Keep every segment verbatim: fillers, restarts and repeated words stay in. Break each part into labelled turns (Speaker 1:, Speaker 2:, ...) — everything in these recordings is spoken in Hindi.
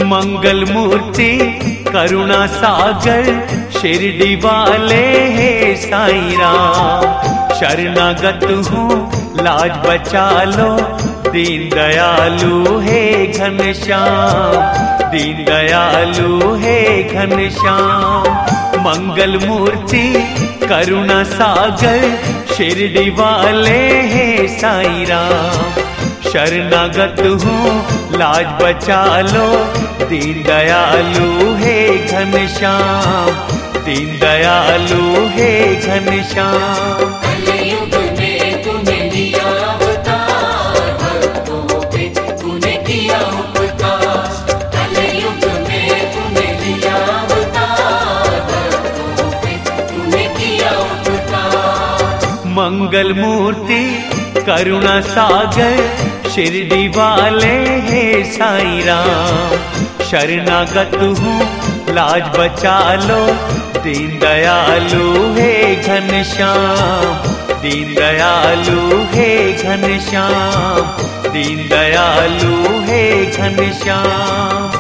Speaker 1: मंगल मूर्ति करुणा सागर शिरडी वाले हे साईं राम। शरणागत हूँ लाज बचा लो दीन दयालु हे घनश्याम, दीन दयालु हे घनश्याम। मंगल मूर्ति करुणा सागर शिरडी वाले हे साईं राम। शरणागत हूँ लाज बचा लो दीन दयालु हे घनश्याम, दीन दयालु हे घनश्याम।
Speaker 2: कलयुग में तूने लिया अवतार, भक्तों पे तूने किया उपकार। कलयुग में तूने लिया अवतार, भक्तों पे तूने किया उपकार।
Speaker 1: मंगल मूर्ति करुणा सागर शिरडी वाले हे साईं राम। शरणागत हूँ लाज बचा लो दीन दयालु हे घनश्याम, दीन दयालु हे घनश्याम, दीन दयालु हे घनश्याम।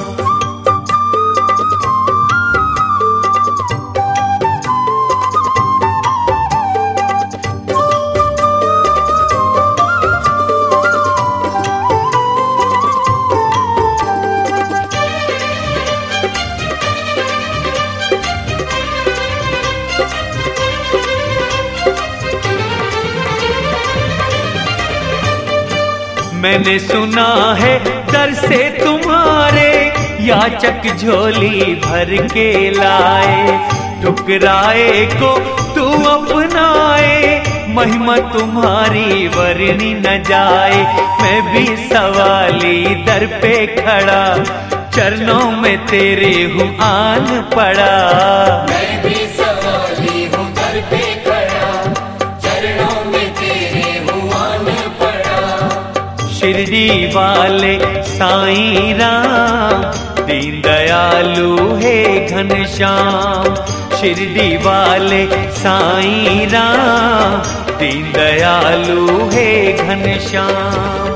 Speaker 1: मैंने सुना है दर से तुम्हारे याचक झोली भर के लाए। ठुकराए को तू अपनाए, महिमा तुम्हारी वर्णी न जाए। मैं भी सवाली दर पे खड़ा, चरणों में तेरे हूँ आन पड़ा।
Speaker 2: मैं भी सवाली हूँ दर पे खड़ा, चरणों में तेरे हूँ आन पड़ा।
Speaker 1: शिरडी वाले साईं राम, दीन दयालु हे घनश्याम। शिरडी वाले साईं राम, दीन दयालु हे घनश्याम।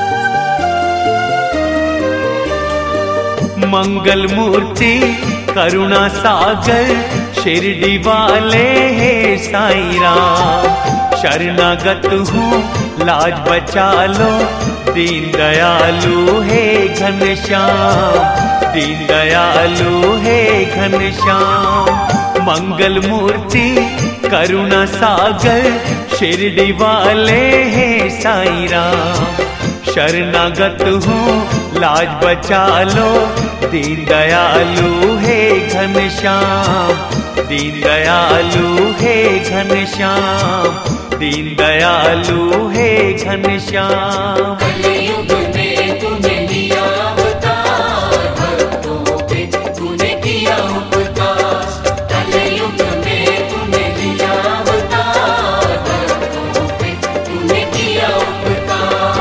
Speaker 1: मंगल मूर्ति करुणा सागर शिरडी वाले हे साईं राम। शरणागत हूँ लाज बचा लो दीन दयालु हे घनश्याम, दीन दयालु हे घनश्याम। मंगल मूर्ति करुणा सागर शिरडी वाले हे साईं राम। शरणागत हूँ लाज बचा लो दीन दयालु हे घनश्याम, दीन दयालु हे घनश्याम, दीन दयालु हे घनश्याम।
Speaker 2: कलयुग में तूने लिया अवतार, भक्तों पे तूने किया उपकार। कलयुग में तूने लिया अवतार, भक्तों पे तूने किया उपकार।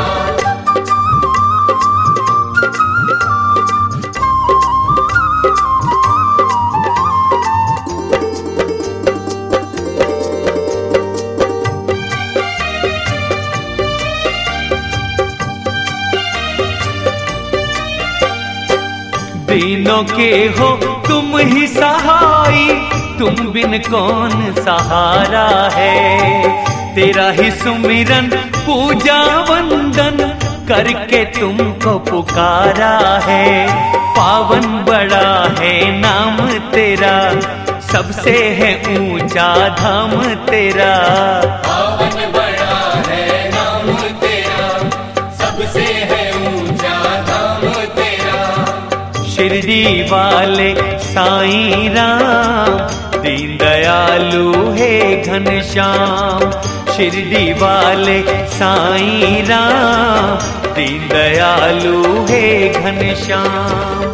Speaker 1: दीनों के हो तुम ही सहाय, तुम बिन कौन सहारा है। तेरा ही सुमिरन पूजा वंदन करके तुमको पुकारा है। पावन बड़ा है नाम तेरा, सबसे है ऊंचा धाम तेरा।
Speaker 2: पावन बड़ा है नाम तेरा, सबसे है ऊंचा धाम तेरा।
Speaker 1: शिरडी वाले साईं राम, दीन दयालु हे घनश्याम। शिरडी वाले साईं राम, दीन दयालु हे घनश्याम।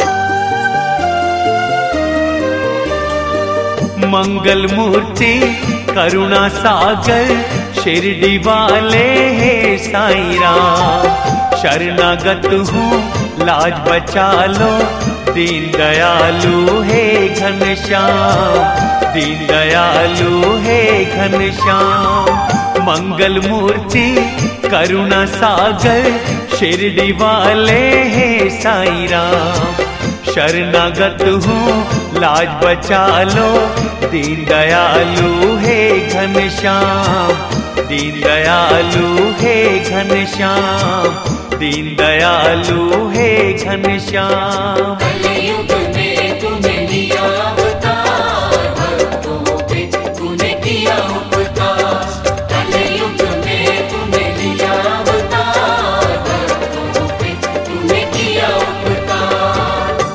Speaker 1: मंगल मूर्ति करुणा सागर शिरडी वाले हे साईं राम। शरणागत हूँ लाज बचा लो दीन दयालु हे घनश्याम, दीन दयालु हे घनश्याम। मंगल मूर्ति करुणा सागर शिरडी वाले हे साईं राम। शरणागत हूँ लाज बचा लो। दीन दयालु हे घनश्याम, दीन दयालु हे घनश्याम, दीन दयालु हे घनश्याम।
Speaker 2: कलयुग में तूने लिया अवतार, भक्तों पे तूने किया उपकार। कलयुग में तूने लिया अवतार, भक्तों पे तूने किया उपकार।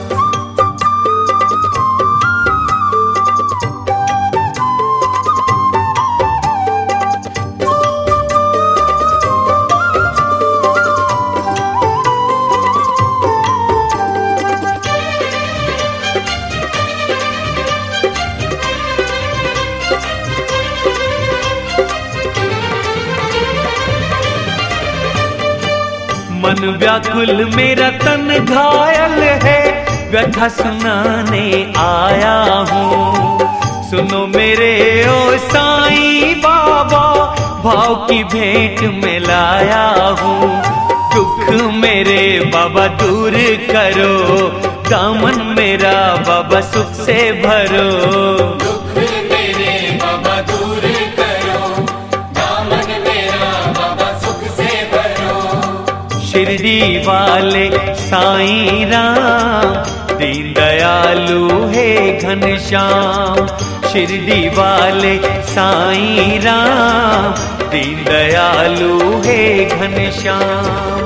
Speaker 1: मन व्याकुल मेरा तन घायल है, व्यथा सुनाने आया हूँ। सुनो मेरे ओ साईं बाबा, भाव की भेंट में लाया हूँ। दुख मेरे बाबा दूर करो, दामन मेरा बाबा सुख से भरो।
Speaker 2: दुख मेरे बाबा दूर करो, दामन मेरा बाबा सुख से भरो।
Speaker 1: शिरडी वाले साईं राम, दीन दयालु हे घनश्याम। शिरडी वाले साईं राम, दीन दयालु हे घनश्याम।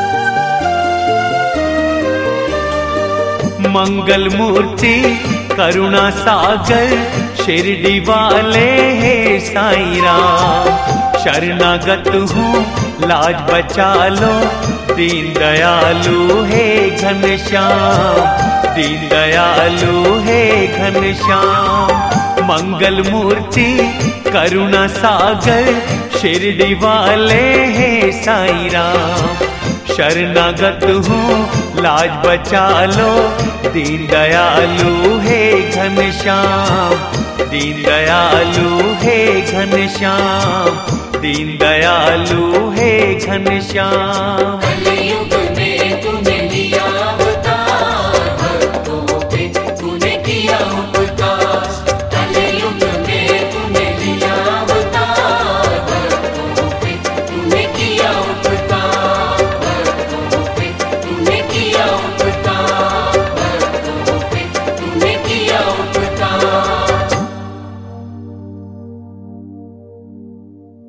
Speaker 1: मंगल मूर्ति करुणा सागर, शिरडी वाले हे साईं राम। शरणागत हूँ लाज बचा लो। दीन दयालु हे घनश्याम, दीन दयालु हे घनश्याम। मंगल मूर्ति करुणा सागर, शिरडी वाले हे साईं राम। शरणागत हूँ लाज बचा लो। दीन दयालु हे घनश्याम, दीन दयालु हे घनश्याम, दीन दयालु हे घनश्याम।
Speaker 2: कलयुग